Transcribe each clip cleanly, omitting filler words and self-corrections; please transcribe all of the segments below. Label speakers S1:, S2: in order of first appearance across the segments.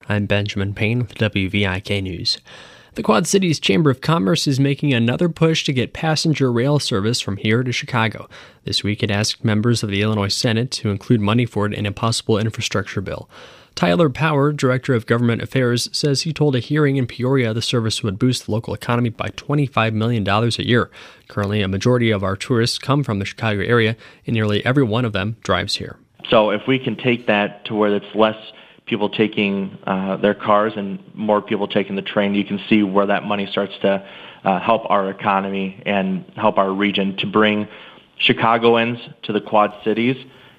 S1: I'm Benjamin Payne with WVIK News. The Quad Cities Chamber of Commerce is making another push to get passenger rail service from here to Chicago. This week it asked members of the Illinois Senate to include money for it in a possible infrastructure bill. Tyler Power, Director of Government Affairs, says he told a hearing in Peoria the service would boost the local economy by $25 million a year. Currently, a majority of our tourists come from the Chicago area, and nearly every one of them drives here.
S2: So if we can take that to where it's less people taking their cars and more people taking the train, you can see where that money starts to help our economy and help our region to bring Chicagoans to the Quad Cities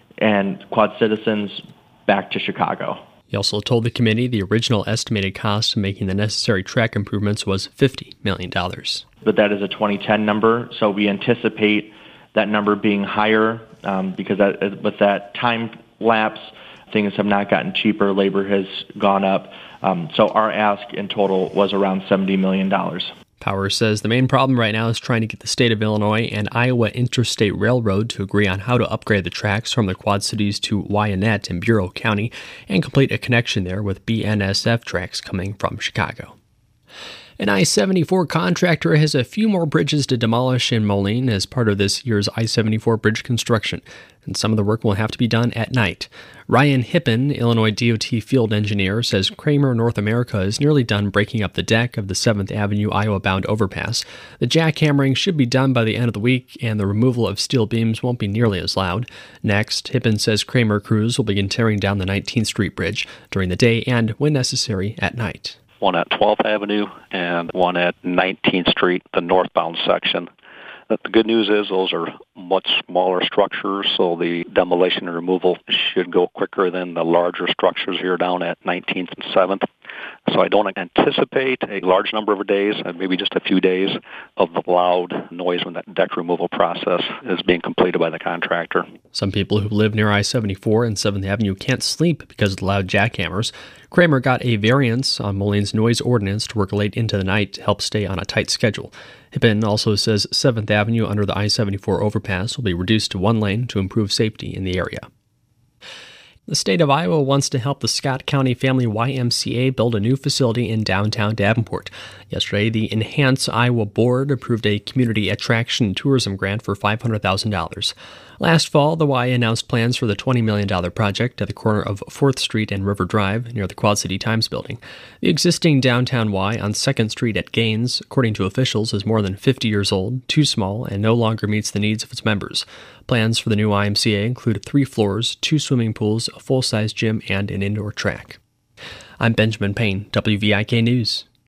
S2: and Quad citizens back to Chicago.
S1: He also told the committee the original estimated cost of making the necessary track improvements was $50 million.
S2: But that is a 2010 number, so we anticipate that number being higher because with that time lapse, things have not gotten cheaper, labor has gone up. So our ask in total was around $70 million.
S1: Power says the main problem right now is trying to get the state of Illinois and Iowa Interstate Railroad to agree on how to upgrade the tracks from the Quad Cities to Wyanett in Bureau County and complete a connection there with BNSF tracks coming from Chicago. An I-74 contractor has a few more bridges to demolish in Moline as part of this year's I-74 bridge construction, and some of the work will have to be done at night. Ryan Hippen, Illinois DOT field engineer, says Kramer North America is nearly done breaking up the deck of the 7th Avenue Iowa-bound overpass. The jackhammering should be done by the end of the week, and the removal of steel beams won't be nearly as loud. Next, Hippen says Kramer crews will begin tearing down the 19th Street Bridge during the day and, when necessary, at night.
S3: One at 12th Avenue and one at 19th Street, the northbound section. The good news is those are much smaller structures, so the demolition and removal should go quicker than the larger structures here down at 19th and 7th. So I don't anticipate a large number of days, maybe just a few days, of the loud noise when that deck removal process is being completed by the contractor.
S1: Some people who live near I-74 and 7th Avenue can't sleep because of the loud jackhammers. Kramer got a variance on Moline's noise ordinance to work late into the night to help stay on a tight schedule. Hippen also says 7th Avenue under the I-74 overpass will be reduced to one lane to improve safety in the area. The state of Iowa wants to help the Scott County Family YMCA build a new facility in downtown Davenport. Yesterday, the Enhance Iowa Board approved a community attraction and tourism grant for $500,000. Last fall, the Y announced plans for the $20 million project at the corner of 4th Street and River Drive near the Quad City Times building. The existing downtown Y on 2nd Street at Gaines, according to officials, is more than 50 years old, too small, and no longer meets the needs of its members. Plans for the new YMCA include 3 floors, 2 swimming pools, a full-size gym, and an indoor track. I'm Benjamin Payne, WVIK News.